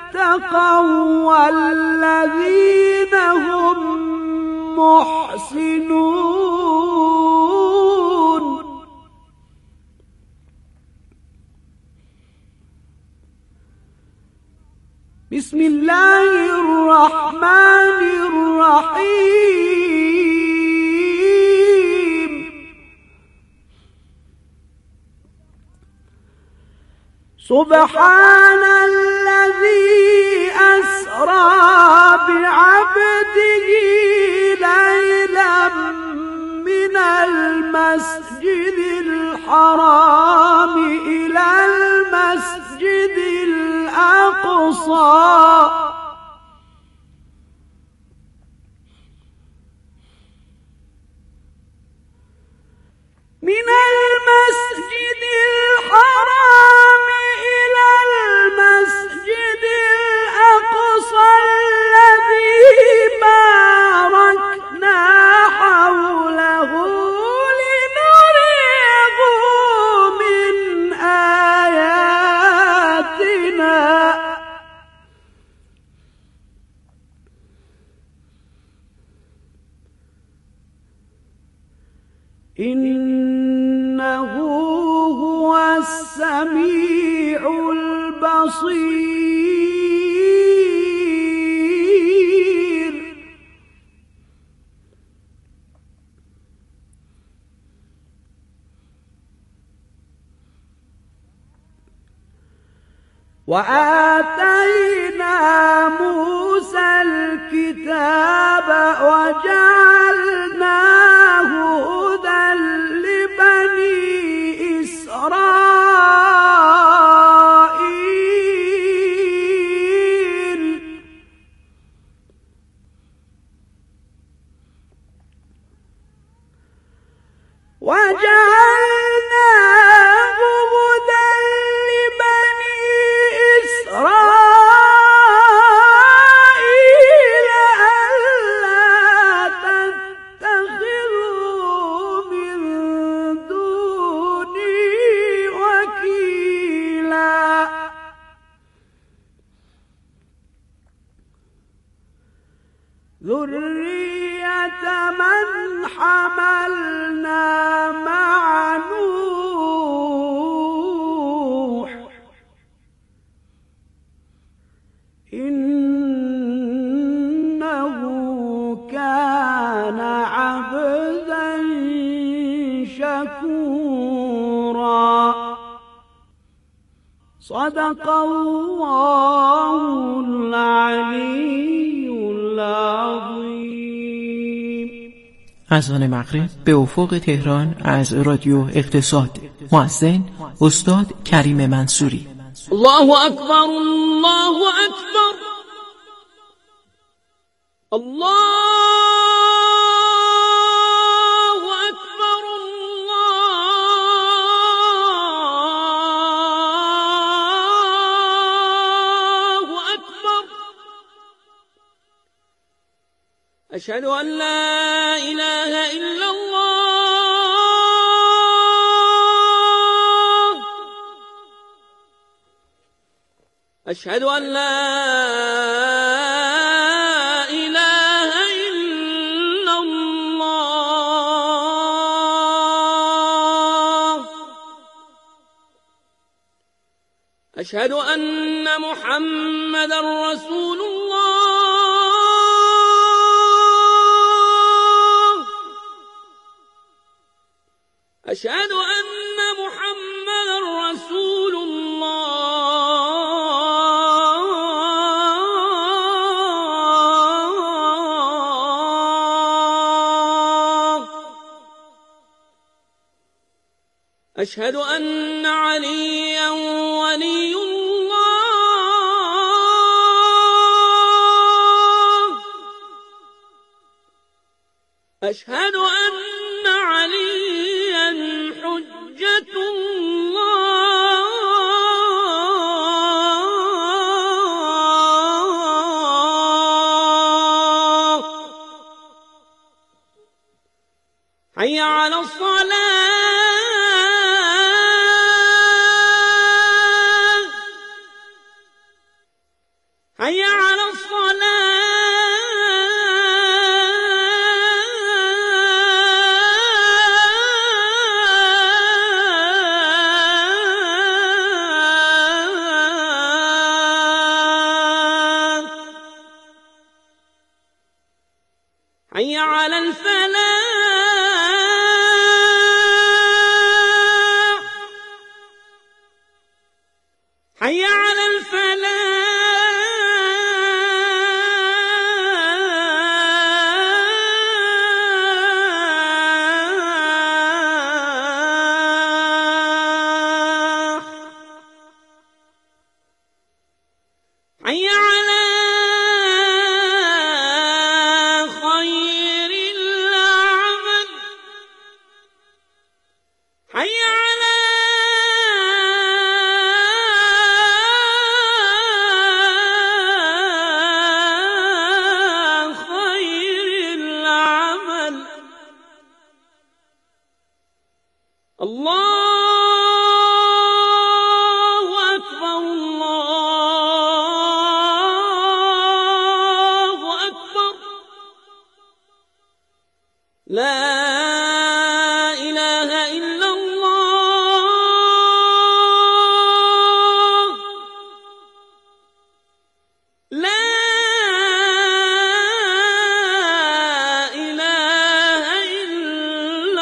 اتقوا والذين هم محسنون. بسم الله الرحمن الرحيم. سبحان الذي أسرى بعبده ليلا من المسجد الحرام إلى المسجد الأقصى من المسجد الحرام إلى المسجد الأقصى الذي باركنا حوله لنريه من آياتنا إنه هو السميع البصير. وآتينا موسى الكتاب وجعلناه هدى لبني إسرائيل. وجعلناه هدى لبني إسرائيل ألا تتخذوا من دوني وكيلا. ذرية من حملنا مع نوح إنه كان عبدا شكورا. صدق الله العلي العظيم. اذان مغرب به افق تهران از رادیو اقتصاد. مؤذن استاد کریم منصوری. الله اکبر، الله اکبر، الله اکبر، الله اکبر. اشهد ان لا اله الا الله، اشهد ان لا اله الا الله، اشهد ان محمدا رسول الله، اشهد ان محمدا رسول الله، اشهد ان عليا ولي الله، اشهد ان عليا حجة الله. حي على الصلاة، حي على الصلاة حي على الفلاح حي على الفلاح حي على خير العمل حي على خير العمل الله أكبر الله أكبر لا إله إلا الله لا إله إلا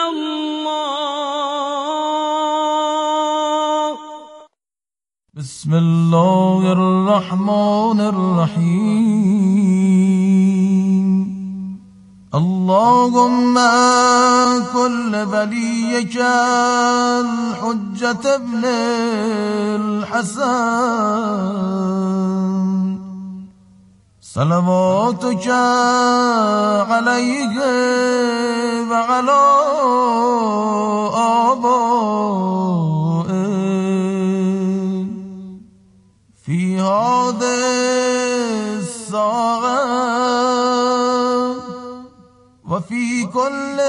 الله بسم الله الرحمن الرحيم اللهم كل وليك الحجة ابن الحسن صلواتك عليه وعلى آبائه في هذه الساعة وفي كل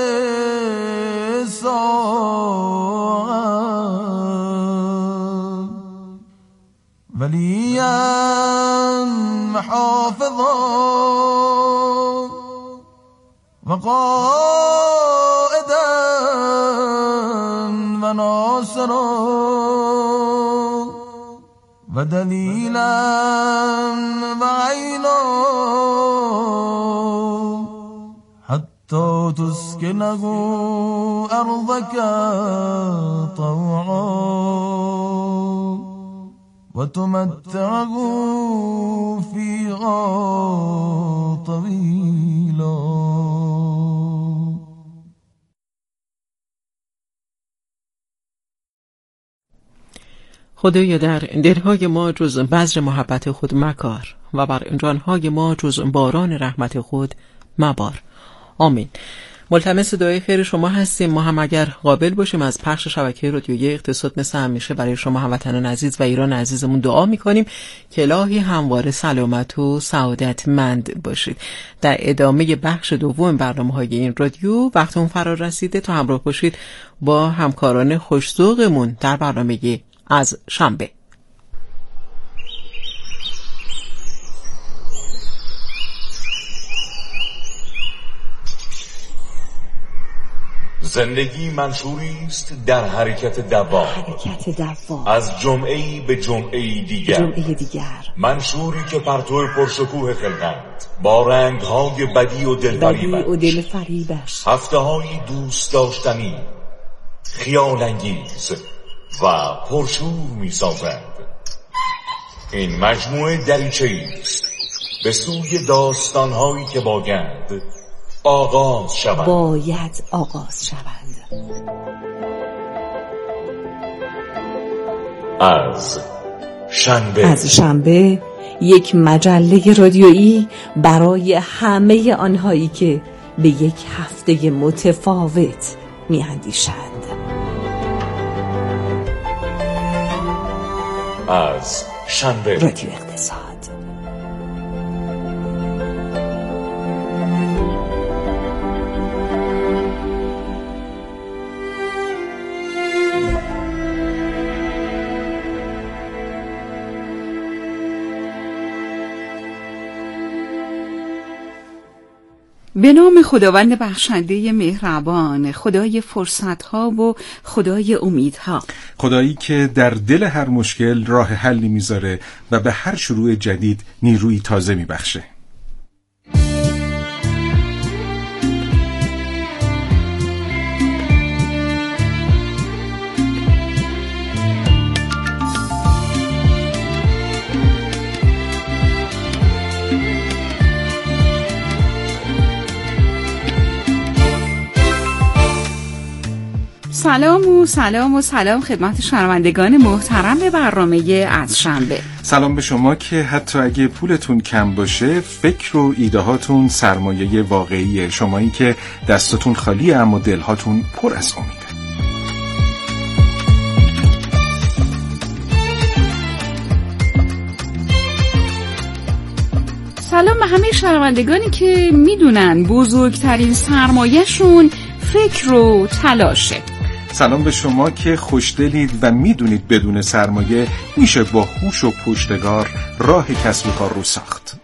ساعة وليا محافظا وقائدا وناصرا ودليلا وعينا حتى تسكنه أرضك طوعا وتمتعه فيها طويلا. خدایا در دلهای ما جز بذر محبت خود مکار و بر جانهای ما جز باران رحمت خود مبار. آمین. ملتمس دعای خیر شما هستیم. ما هم اگر قابل باشیم از پخش شبکه رادیویی اقتصاد مثل همیشه برای شما هموطنان عزیز و ایران عزیزمون دعا میکنیم که الهی همواره سلامت و سعادتمند باشید. در ادامه بخش دوم برنامه‌های این رادیو وقتمون فرا رسیده تا همراه باشید با همکاران خوش‌ذوقمون در برنامه از شنبه. زندگی منشوری است در حرکت دوام، از جمعه‌ای به جمعه دیگر، منشوری که پرتو پرشکوه خلقت با رنگ‌های بدی و دلفریبش هفته‌های دوست داشتنی، خیال انگیز و پرشور می‌سازد. این مجموعه دریچه‌ای است به سوی داستان‌هایی که باید آغاز شوند. از شنبه یک مجله رادیویی برای همه آنهایی که به یک هفته متفاوت می‌اندیشند. از شنبه رادیو اقتصاد. به نام خداوند بخشنده مهربان، خدای فرصت‌ها و خدای امیدها، خدایی که در دل هر مشکل راه حلی میذاره و به هر شروع جدید نیروی تازه میبخشه. سلام خدمت شنوندگان محترم به برنامه از شنبه. سلام به شما که حتی اگه پولتون کم باشه فکر و ایده‌هاتون سرمایه واقعیه، شمایی که دستتون خالیه اما دلهاتون پر از امیده. سلام به همه شنوندگانی که میدونن بزرگترین سرمایه‌شون فکر و تلاشه. سلام به شما که خوشدلید و میدونید بدون سرمایه میشه با هوش و پشتکار راه کسب و کار رو ساخت.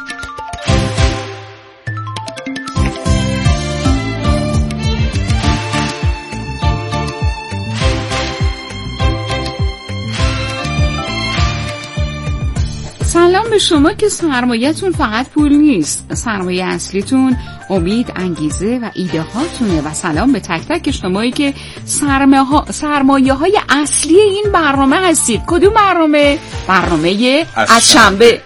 سلام به شما که سرمایه‌تون فقط پول نیست، سرمایه اصلیتون امید، انگیزه و ایده هاتونه. و سلام به تک تک شمایی که سرمایه های اصلی این برنامه هستید. کدوم برنامه؟ برنامه از شنبه.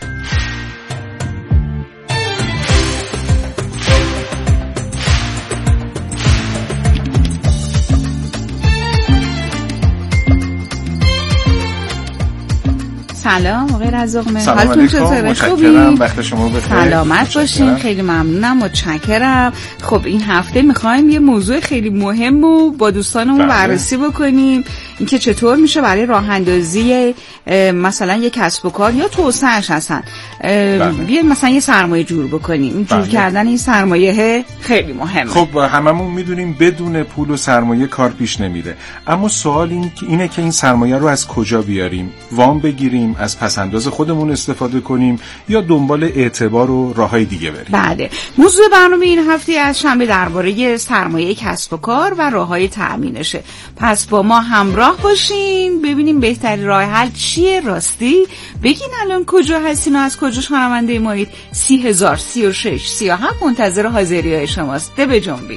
سلام آقای رزاق، حالتون چطوره؟ خوبی؟ وقت شما بخیر. سلامت باشین. خیلی ممنونم، متشکرم. خب این هفته میخوایم یه موضوع خیلی مهم رو با دوستانمون بررسی بکنیم، اینکه چطور میشه برای راه اندازی مثلا یک کسب و کار یا توسعه‌اش هستن بیایم مثلا یه سرمایه جور بکنیم. جور کردن این سرمایه خیلی مهمه. خب هممون میدونیم بدون پول و سرمایه کار پیش نمیره، اما سوال اینه که این سرمایه رو از کجا بیاریم؟ وام بگیریم، از پسنداز خودمون استفاده کنیم یا دنبال اعتبار و راههای دیگه بریم؟ بله، موضوع برنامه این هفته از شنبه درباره سرمایه کسب و کار و راههای تأمینشه. پس با ما همراه باشین ببینیم بهترین راه حل چیه. راستی بگین الان کجا هستین و از کجا شنونده مایید؟ 30,036 37 منتظر حاضری‌های شماست. ده بجنبین.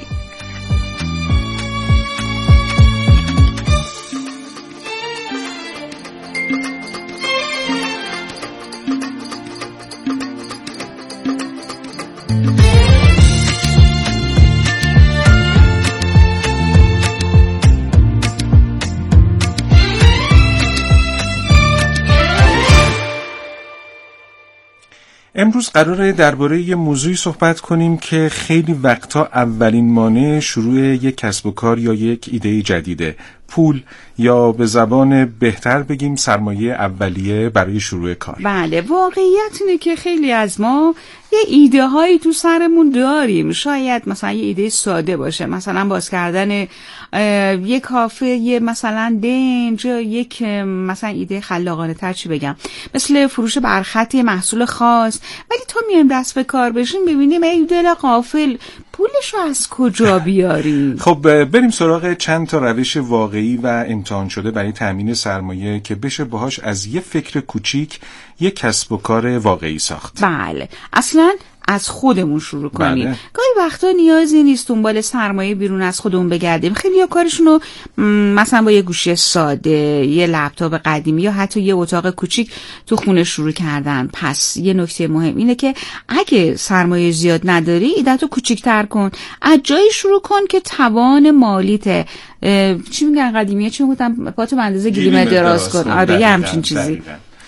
امروز قراره درباره یه موضوعی صحبت کنیم که خیلی وقتا اولین مانع شروع یک کسب و کار یا یک ایده جدیده، پول یا به زبان بهتر بگیم سرمایه اولیه برای شروع کار. بله، واقعیت اینه که خیلی از ما یه ایده هایی تو سرمون داریم. شاید مثلا یه ایده ساده باشه، مثلا باز کردن یک کافه، یه مثلا دنج، یک مثلا ایده خلاقانه تر چی بگم، مثل فروش برخط محصول خاص. ولی تا میایم دست به کار بشیم ببینیم ای دل غافل، پولشو از کجا بیاریم؟ خب بریم سراغ چند تا روش واقعی و امتحان شده برای تامین سرمایه که بشه باهاش از یه فکر کوچیک یک کسب و کار واقعی ساخت. بله، اصلاً از خودمون شروع کنیم. بله. گاهی وقتا نیازی نیست دنبال سرمایه بیرون از خودمون بگردیم. خیلی‌ها کارشونو مثلا با یه گوشی ساده، یه لپتاپ قدیمی یا حتی یه اتاق کوچیک تو خونه شروع کردن. پس یه نکته مهم اینه که اگه سرمایه زیاد نداری، ایده‌تو کوچیک‌تر کن. از جایی شروع کن که توان مالیت چی میگن قدیمیه، چی میگفتن، پاتو به اندازه گلیم دراز کن. آره یه همچین چیزی.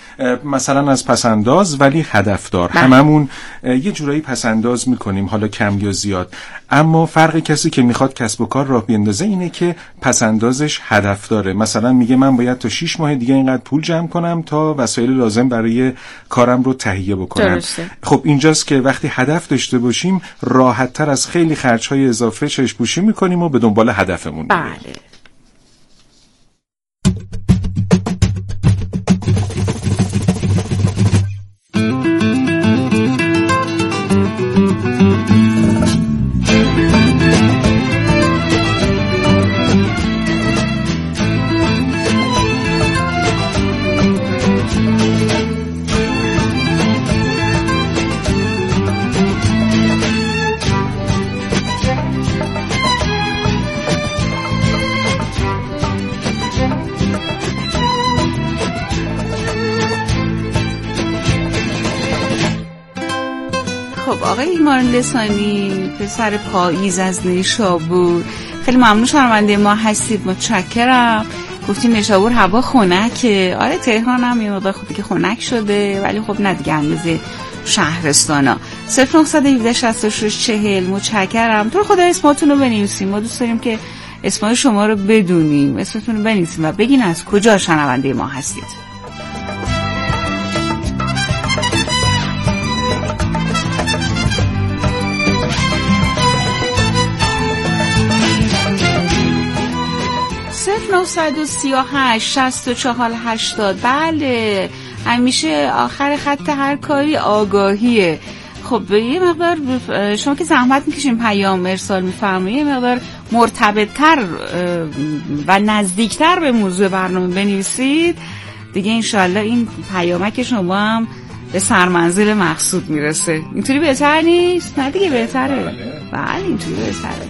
مثلا از پسنداز ولی هدفدار. هممون یه جورایی پسنداز میکنیم، حالا کم یا زیاد، اما فرق کسی که میخواد کسب و کار راه بیندازه اینه که پسندازش هدف داره. مثلا میگه من باید تا 6 ماه دیگه اینقدر پول جمع کنم تا وسایل لازم برای کارم رو تهیه بکنم. درسته. خب اینجاست که وقتی هدف داشته باشیم راحت تر از خیلی خرج‌های اضافه چشم‌پوشی میکنیم و به دنبال هدفمون میریم. بله. خب آقای ایمان لسانی، پسر پاییز از نیشابور، خیلی ممنون شنونده ما هستید، متشکرم. گفتین نیشابور هوا خنکه. آره تهران هم یه مقدار خوبی که خنک شده، ولی خب نه دیگه اندازه شهرستانا. 0917-66-40. متشکرم. تو خدا اسماتون رو بنویسیم، ما دوست داریم که اسمای شما رو بدونیم. اسمتون رو بنویسیم و بگین از کجا شنونده ما هستید. (938) بله، همیشه آخر خط هر کاری آگاهیه. خب یه مقدار شما که زحمت میکشین پیام ارسال میفرمایید، یه مقدار مرتبط‌تر و نزدیکتر به موضوع برنامه بنویسید دیگه، انشالله این پیامک شما هم به سرمنزل مقصود میرسه. اینطوری بهتر نیست؟ نه دیگه بهتره. بله اینطوری بهتره.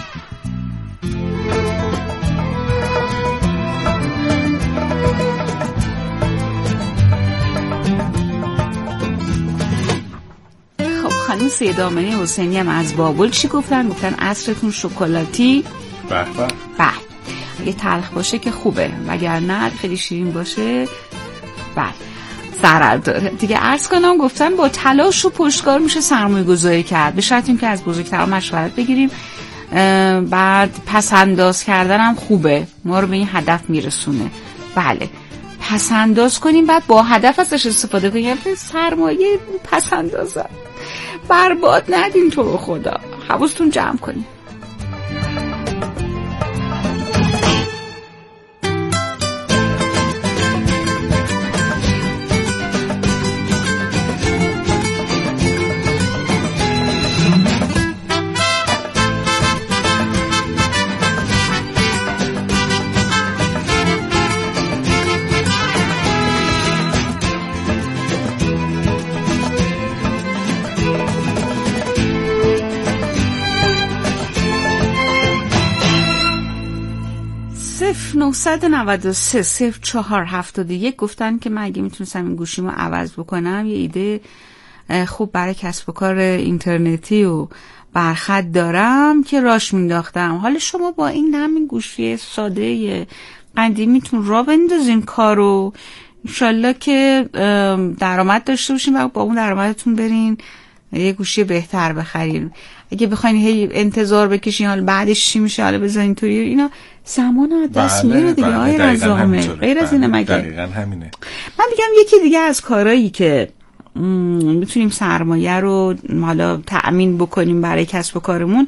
خانم سیدامنی حسینی هم از بابل چی گفتن؟ گفتن عصرتون شکلاتی. به به. بله اگه تلخ باشه که خوبه، وگرنه خیلی شیرین باشه بله ضرر داره دیگه. عرض کنم گفتن با تلاش و پشتکار میشه سرمایه گذاری کرد، به شرط اینکه از بزرگترها مشورت بگیریم. بعد پس انداز کردن هم خوبه، ما رو به این هدف میرسونه. بله پس انداز کنیم، بعد با هدف ازش استفاده کنیم. سرمایه پس اندازه برباد ندین تو رو خدا، حواستون جمع کنین. (993) گفتن که من اگه میتونستم این گوشیمو عوض بکنم یه ایده خوب برای کسب و کار اینترنتی و برخط دارم که راش مینداختم. حالا شما با این همین گوشی ساده قدیمیتون را بندازین کارو، انشالله که درآمد داشته باشین و با اون درآمدتون برین یه گوشی بهتر بخرین. اگه بخواین هی انتظار بکشین حالا بعدش چی میشه، حالا بذارین توی اینا زمان از دست میره دیگه. آقای رزامه غیر از اینه مگه؟ دقیقاً همینه. من میگم یکی دیگه از کارهایی که میتونیم سرمایه رو حالا تأمین بکنیم برای کسب و کارمون،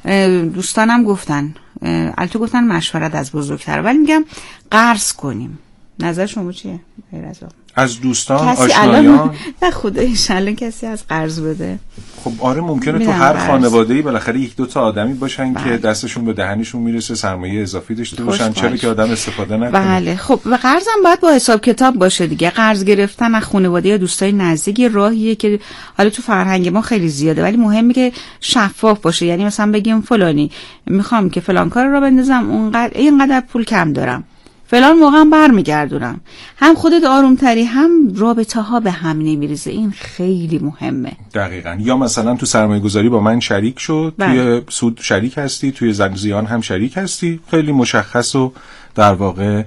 دوستانم گفتن البته گفتن مشورت از بزرگتر، ولی میگم قرض کنیم. نظر شما چیه غیر از دوستان آشنایان؟ نه خدا انشالله کسی از قرض بده. خب آره ممکنه تو هر خانواده‌ای بالاخره یک دو تا آدمی باشن که دستشون به دهنشون میرسه، سرمایه اضافی داشته باشن، چرا که آدم استفاده نکنه. بله خب و قرضم باید با حساب کتاب باشه دیگه. قرض گرفتن از خانواده یا دوستای نزدیک راهیه که حالا تو فرهنگ ما خیلی زیاده، ولی مهمه که شفاف باشه. یعنی مثلا بگیم فلانی میخوام که فلان کار رو بندازم، اونقدر اینقدر پول کم دارم، فلان موقع هم برمیگردونم. هم خودت آرومتری، هم رابطه ها به هم نمیریزه. این خیلی مهمه. دقیقاً. یا مثلا تو سرمایه گذاری با من شریک شد، توی سود شریک هستی، توی زیان هم شریک هستی، خیلی مشخص و در واقع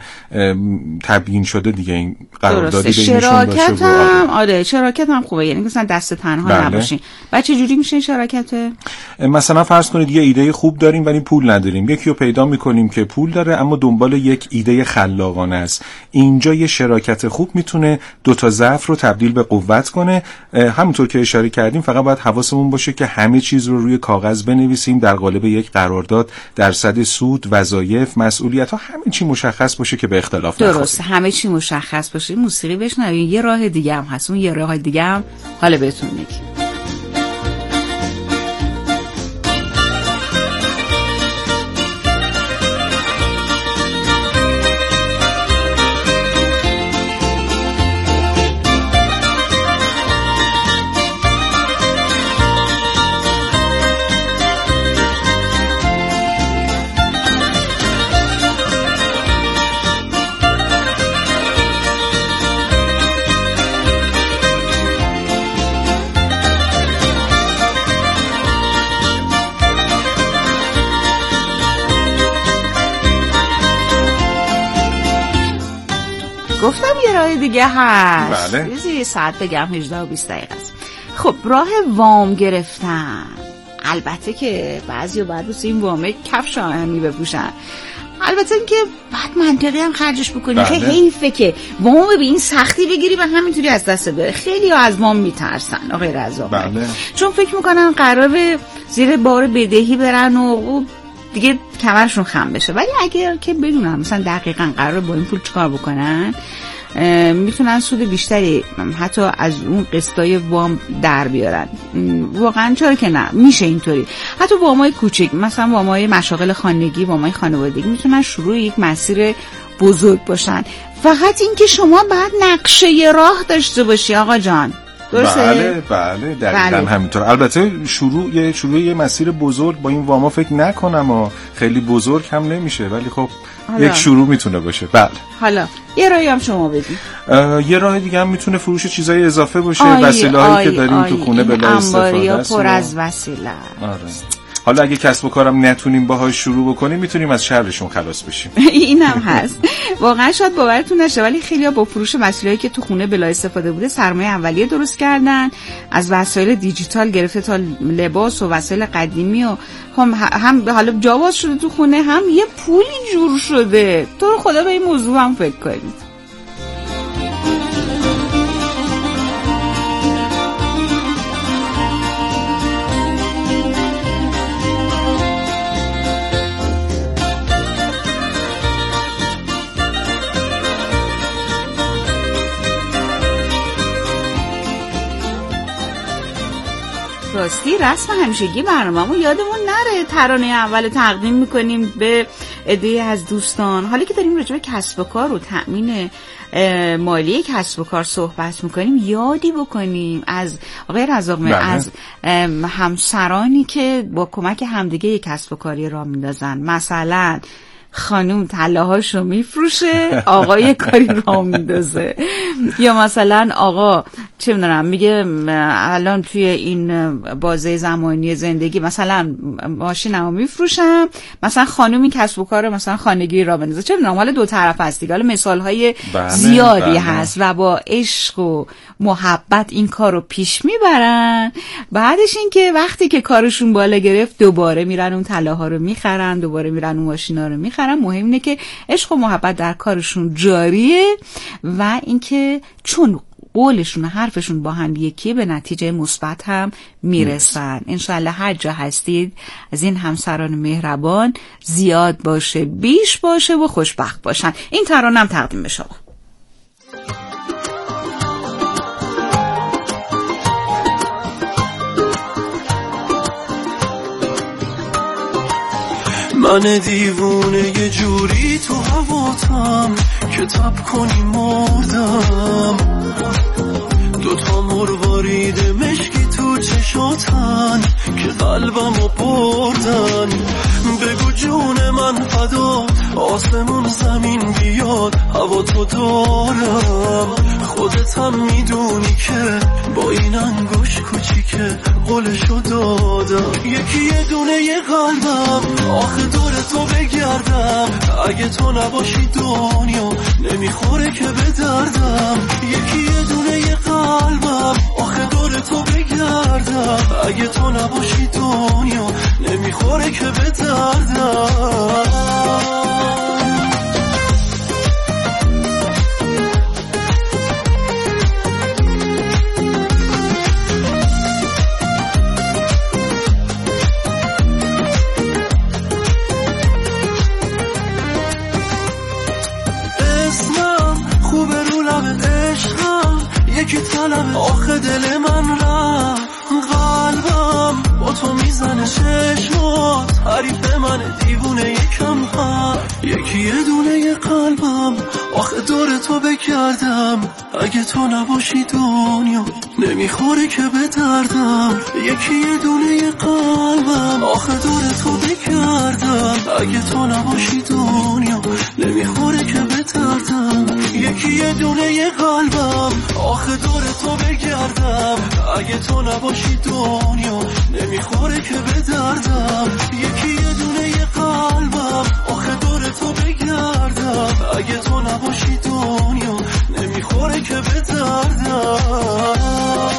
تبیین شده دیگه. این قراردادی بینشون باشه. آره شراکت هم خوبه، یعنی مثلا دست تنها نباشین. بعد چه جوری میشه شراکت؟ مثلا فرض کنید یه ایده خوب داریم ولی پول نداریم، یکی رو پیدا میکنیم که پول داره اما دنبال یک ایده خلاقانه است. اینجا یه شراکت خوب میتونه دو تا ضعف رو تبدیل به قوت کنه. همونطور که اشاره کردیم فقط باید حواسمون باشه که همه چیز رو روی کاغذ بنویسیم، در قالب یک قرارداد درصد سود، وظایف، مسئولیت‌ها همه چی مشخص باشه که به اختلاف نخوریم. درست، همه چی مشخص باشه. موسیقی بشنویم. یه راه دیگه هم هست، اون یه راه دیگه هم حالا بهتون میگم. راه دیگه هست. بله. ساعت بگم 18 و 20 دقیقه است. خب راه وام گرفتن، البته که بعضی بعد واسه این وامه کفش آهنی بپوشن، البته اینکه بعد منطقی هم خرجش بکنی. خیلی حیفه که وام به این سختی بگیری و همینطوری از دست بره. خیلی ها از وام میترسن آقای رزاق، چون فکر میکنن قراره زیر بار بدهی برن و دیگه کمرشون خم بشه. ولی اگر که بدونن مثلا دقیقاً قراره با این پول چیکار بکنن، میتونن سود بیشتری حتی از اون قسطای وام در بیارن. واقعا چرا که نه، میشه اینطوری. حتی وامای کوچیک، مثلا وامای مشاغل خانگی، وامای خانوادگی میتونن شروع یک مسیر بزرگ باشن. فقط این که شما بعد نقشه راه داشته باشی آقا جان. بله دقیقاً همینطور. البته شروع یه مسیر بزرگ با این واما فکر نکنم و خیلی بزرگ هم نمیشه، ولی خب یک شروع میتونه باشه. بله. حالا یه راهی هم شما بدید. یه راه دیگه هم میتونه فروش چیزای اضافه باشه. وسیله‌ای که داریم تو خونه بلا استفاده است. پر از وسیله. حالا اگه کسب و کارم نتونیم باهاش شروع بکنیم، میتونیم از شرشون خلاص بشیم. اینم هست. واقعا شاید باورتون نشه ولی خیلی‌ها با فروش وسایلی که تو خونه بلا استفاده بوده سرمایه اولیه درست کردن، از وسایل دیجیتال گرفته تا لباس و وسایل قدیمی و هم حالا جواز شده تو خونه، هم یه پولی جور شده. تو رو خدا به این موضوع هم فکر کنید. راستی رسم همیشگی برنامه‌مون یادمون نره، ترانه اول تقدیم میکنیم به عده‌ای از دوستان. حالا که داریم راجع به کسب و کار و تأمین مالی کسب و کار صحبت میکنیم، یادی بکنیم از آقای رزاق، از همسرانی که با کمک همدیگه یک کسب و کاری راه میندازن. مثلا خانوم طلاهاشو میفروشه، آقا کاری راه میندازه. یا مثلا آقا چه میدونم میگه الان توی این بازه زمانی زندگی مثلا ماشینمو میفروشم، مثلا خانومی کسب و کار مثلا خانگی راه بندازه. چه میدونم، حالا دو طرف هست دیگه. حالا مثالهای زیادی هست و با عشق و محبت این کارو پیش میبرن. بعدش این که وقتی که کارشون بالا گرفت دوباره میرن اون طلاها رو میخرن، دوباره میرن اون ماشینا رو میخرن. مهم اینه که عشق و محبت در کارشون جاریه و اینکه چون قولشون و حرفشون با هم یکیه به نتیجه مثبت هم میرسن. انشالله هر جا هستید از این همسران مهربان زیاد باشه، بیش باشه و خوشبخت باشن. این ترانه‌ام تقدیم به شما. من دیوونه یه جوری تو هواتم که تب کنی مردم، دوتا مروارید مشکی تو چشاتن که قلبمو بردن. بگو جون من فدا، آسمون زمین بیاد هوا تو دارم. خودت هم میدونی که با این انگوش کوچیکه قولشو دادم. یکی یه دونه یه قلبم آخه دور تو بگردم، اگه تو نباشی دنیا نمیخوره که به دردم. یکی یه دونه یه قلبم آخه دور تو بگردم، اگه تو نباشی دنیا نمیخوره که به دردم. یکی طلب آخه دل من رفت، قلبم با تو میزنه چشمات، حریف من دیوونه یکم هست. یکی یه دونه یه قلبم آخه دور تو بگردم، اگه تو نباشی دنیا نمیخوره که به دردم. یکی یه دونه یه قلبم آخه دور تو بگردم، اگه تو نباشی دنیا نمیخوره که به دردم. یکی یه دونه یه قلبم آخه دور تو بگردم، اگه تو نباشی دنیا نمیخوره که به دردم. یکی یه دونه یه قلبم آخه دور تو بگردم، اگه تو نباشی دنیا نمیخوره که به دردم.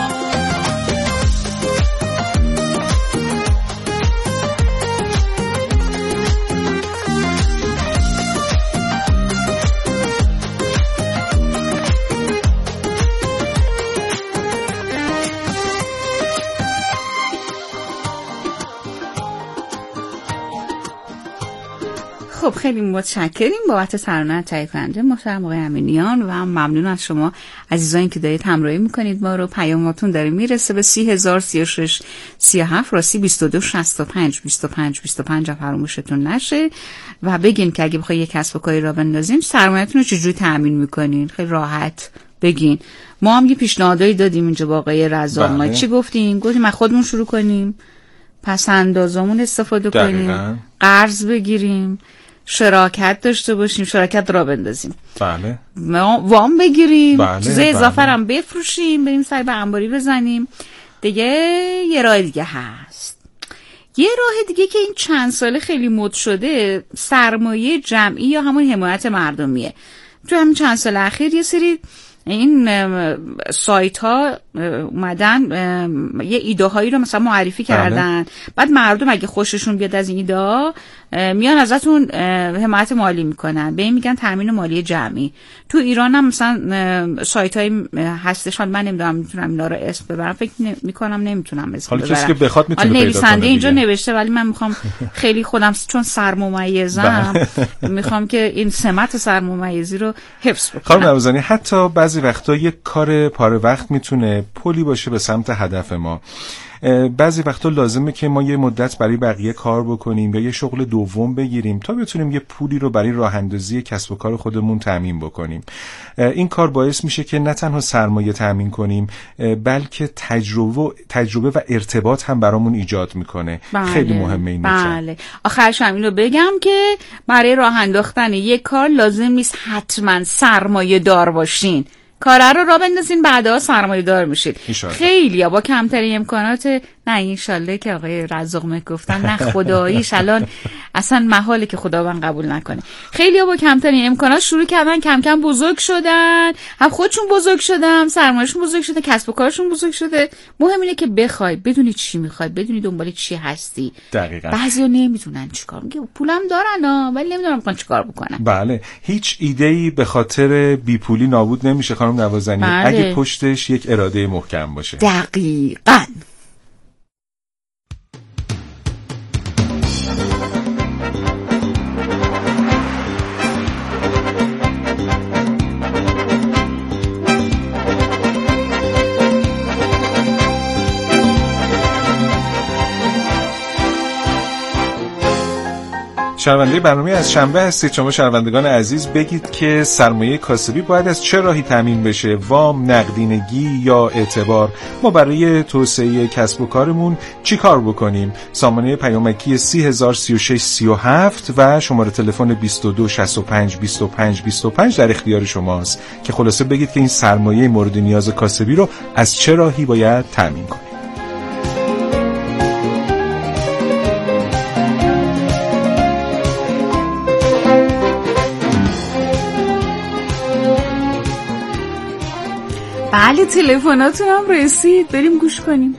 خب خیلی متشکریم بابت ترانه تهیه کننده محترم آقای امینیان و ممنون از شما عزیزانی که دارید همراهی میکنید ما رو. پیاماتون داره میرسه به 30,036 37 راستی 22 65 25 25 فراموشتون نشه و بگین که اگه بخوای یک کسب و کاری را بندازین سرمایه‌تون رو چجوری تامین میکنین. خیلی راحت بگین. ما هم یه پیشنهادایی دادیم اینجا با آقای رزاق. ما چی گفتیم از خودمون شروع کنیم، پس اندازمون استفاده کنیم، قرض بگیریم، شراکت داشته باشیم، شراکت را بندازیم، بله، وام بگیریم، بله، چیز اضافه هم بفروشیم، بریم سر به انباری بزنیم دیگه. یه راه دیگه هست، یه راه دیگه که این چند ساله خیلی مد شده، سرمایه جمعی یا همون حمایت مردمیه. تو همین چند سال اخیر یه سری این سایت ها اومدن یه ایده هایی رو مثلا معرفی کردن، بعد مردم اگه خوششون بیاد از این ایده ها میان ازتون حمایت مالی میکنن، به این میگن تامین مالی جمعی. تو ایران هم مثلا سایت های هستش، من نمیدونم میتونم اینا رو اسم ببرم، فکر میکنم نمیتونم اسم ببرم. حالا کسی که بخواد میتونه پیدا کنه. نویسنده اینجا نوشته ولی من میخوام خیلی خودم چون سرممیزم میخوام که این سمت سرممیزی رو حفظ بکنم. خانم نوازانی حتی بعضی وقتا یک کار پاره وقت میتونه پلی باشه به سمت هدف ما. بعضی وقتا لازمه که ما یه مدت برای بقیه کار بکنیم یا یه شغل دوم بگیریم تا بتونیم یه پولی رو برای راه اندازی کسب و کار خودمون تامین بکنیم. این کار باعث میشه که نه تنها سرمایه تامین کنیم بلکه تجربه و ارتباط هم برامون ایجاد میکنه. خیلی مهمه این نکته. بله. آخرش هم اینو بگم که برای راه انداختن یک کار لازم نیست حتما سرمایه دار باشین. کاره رو راه بندازین بعدها سرمایه دار میشید. خیلی با کمترین امکانات، نه انشالله که آقای رزاق گفتن، نه خداییش الان اصلا محاله که خداوند قبول نکنه. خیلی با کمترین امکانات شروع کردن، کم کم بزرگ شدن، هم خودشون بزرگ شدن، سرمایه‌شون بزرگ شده، کسب و کارشون بزرگ شده. مهم اینه که بخوای بدونی چی میخوای، بدونی دنبال چی هستی. دقیقاً. بعضیا نمیدونن چیکار میکنن، پولم دارن ولی نمیدونن میخوان چیکار بکنن. بله، هیچ ایده‌ای به خاطر بیپولی نابود نمیشه خانم نوازنی. بله. اگه پشتش یک اراده محکم باشه. دقیقاً. شنونده برنامه از شنبه هستید. شما شنوندگان عزیز بگید که سرمایه کاسبی باید از چه راهی تامین بشه؟ وام، نقدینگی یا اعتبار؟ ما برای توسعه کسب و کارمون چی کار بکنیم؟ سامانه پیامکی 30,036 37 و شماره تلفن 22 65 25 25 در اختیار شماست که خلاصه بگید که این سرمایه مورد نیاز کاسبی رو از چه راهی باید تامین کنیم. بله، تلفناتون هم رسید، بریم گوش کنیم.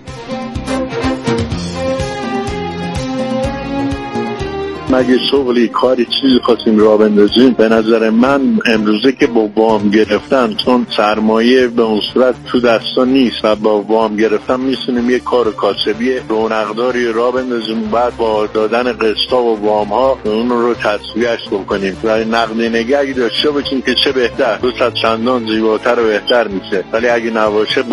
اگه شغلی کاری چیزی خواستیم راه بندازیم، به نظر من امروزه که با وام گرفتن، چون سرمایه به اون صورت تو دستا نیست و با وام گرفتن میتونیم یه کار کاسبی رونقداری راه بندازیم، بعد با دادن قسطا و وام ها اون رو تسویه‌اش بکنیم. و نقدینگی اگه داشته باشیم که چه بهتر، 200 چندان زیباتر و بهتر میشه. ولی اگه نباشه